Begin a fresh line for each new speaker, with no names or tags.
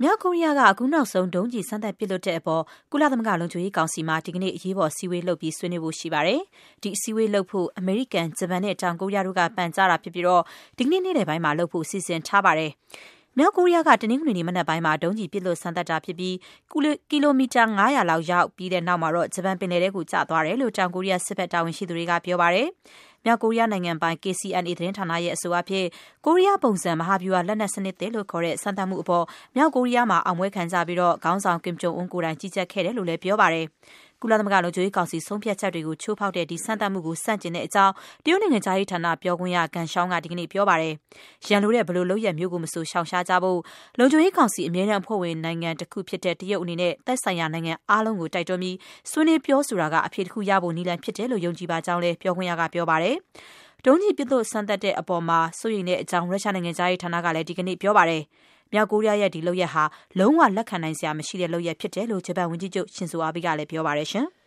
မြောက်ကိုရီးယားကအခုနောက်ဆုံးဒုံးကျည်စမ်းသပ်ပစ်လွှတ်တဲ့အပေါ်ကုလသမဂ္ဂလုံခြုံရေးကောင်စီမှာဒီကနေ့အရေးပေါ်စည်းဝေးလုပ်ပြီးဆွေးနွေးဖို့ရှိပါတယ်။ဒီအစည်းအဝေးလုပ်ဖို့အမေရိကန်၊ဂျပန်နဲ့တောင်ကိုရီးယားတို့ကပန်ကြားတာဖြစ်ပြီးဒီကနေ့နေ့လယ်ပိုင်းမှာလုပ်ဖို့စီစဉ်ထားပါတယ်။မြောက်ကိုရီးယားကတနင်္ဂနွေနေ့မနက်ပိုင်းမှာဒုံးကျည်ပစ်လွှတ်စမ်းသပ်တာဖြစ်ပြီးကီလိုမီတာ900လောက်ရောက်ပြီးတဲ့နောက်မှာတော့ဂျပန်ပင်လယ်ထဲကိုကျသွားတယ်လို့တောင်ကိုရီးယားစစ်ဘက်တာဝန်ရှိသူတွေကပြောပါတယ်။မြောက်ကိုရီးယားနိုင်ငံပိုင် KCNA သတင်းဌာနရဲ့အဆိုအဖြစ်ကိုရီးယားပုံစံမဟာဗျူဟာလက်နက်စနစ်သစ်လို့ခေါ်တဲ့စမ်းသပ်မှုအပေါ်မြောက်ကိုရီးယားမှာအောင်ပွဲခံကြပြီးခေါင်းဆောင်ကင်ဂျုံအွန်းကိုယ်တိုင်ကြီးကြပ်ခဲ့တယ်လို့လည်းပြောပါတယ်။ကုလသမဂ္ဂလုံခြုံရေးကောင်စီဆုံးဖြတ်ချက်တွေကိုချိုးဖောက်တဲ့ဒီစမ်းသပ်မှုကိုဆန့်ကျင်တဲ့အကြောင်းတရုတ်နိုင်ငံသားရေးဌာနပြောခွင့်ရကန်ရှောင်းကဒီကနေ့ပြောပါတယ်။ရန်လိုတဲ့ဘယ်လိုလုပ်ရမျိုးကိုမဆိုရှောင်ရှားကြဖို့လုံခြုံရေးကောင်စီအမြဲတမ်းအဖွဲ့ဝင်နိုင်ငံတစ်ခုဖြစ်တဲ့တရုတ်အနေနဲ့သက်ဆိုင်ရာနိုင်ငံအားလုံးကိုတိုက်တွန်းပြီးဆွေးနွေးပြောဆိုတာကအဖြေတစ်ခုရဖို့နည်းလမ်းဖြစ်တယ်လို့ယုံကြည်ပါကြောင်းလည်းပြောခွင့်ရကပြောပါတယ်။ဒုံးကျည်ပစ်လွှတ်စမ်းသပ်တဲ့အပေါ်မှာစိုးရိမ်တဲ့အကြောင်းရုရှားနိုင်ငံသားရေးဌာနကလည်းဒီကနေ့ပြောပါတယ်။မြောက်ကိုရီးယားရဲ့ဒီလုပ်ရပ်ဟာလုံးဝလက်ခံနိုင်စရာမရှိတဲ့လုပ်ရပ်ဖြစ်တယ်လို့ဂျပန်ဝန်ကြီးချုပ်ရှင်ဇိုအာဘေးကလည်းပြောပါတယ်ရှင်။